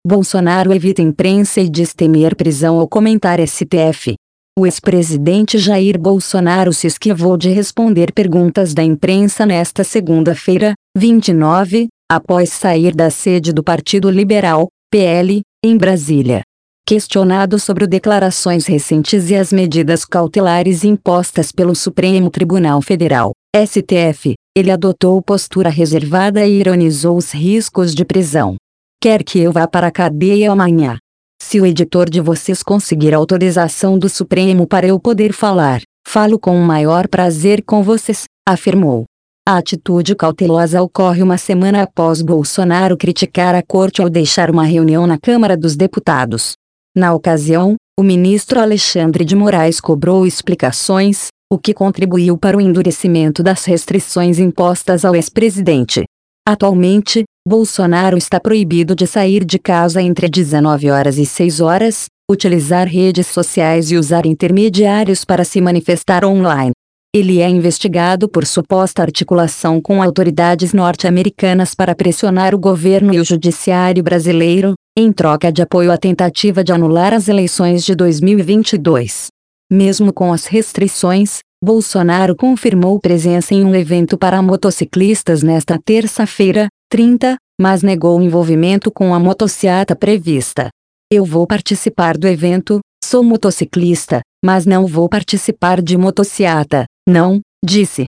Bolsonaro evita imprensa e diz temer prisão ao comentar STF. O ex-presidente Jair Bolsonaro se esquivou de responder perguntas da imprensa nesta segunda-feira, 29, após sair da sede do Partido Liberal, PL, em Brasília. Questionado sobre declarações recentes e as medidas cautelares impostas pelo Supremo Tribunal Federal, STF, ele adotou postura reservada e ironizou os riscos de prisão. Quer que eu vá para a cadeia amanhã? Se o editor de vocês conseguir autorização do Supremo para eu poder falar, falo com o maior prazer com vocês, afirmou. A atitude cautelosa ocorre uma semana após Bolsonaro criticar a corte ao deixar uma reunião na Câmara dos Deputados. Na ocasião, o ministro Alexandre de Moraes cobrou explicações, o que contribuiu para o endurecimento das restrições impostas ao ex-presidente. Atualmente, Bolsonaro está proibido de sair de casa entre 19 horas e 6 horas, utilizar redes sociais e usar intermediários para se manifestar online. Ele é investigado por suposta articulação com autoridades norte-americanas para pressionar o governo e o judiciário brasileiro, em troca de apoio à tentativa de anular as eleições de 2022. Mesmo com as restrições, Bolsonaro confirmou presença em um evento para motociclistas nesta terça-feira, 30, mas negou o envolvimento com a motociata prevista. Eu vou participar do evento, sou motociclista, mas não vou participar de motociata, não, disse.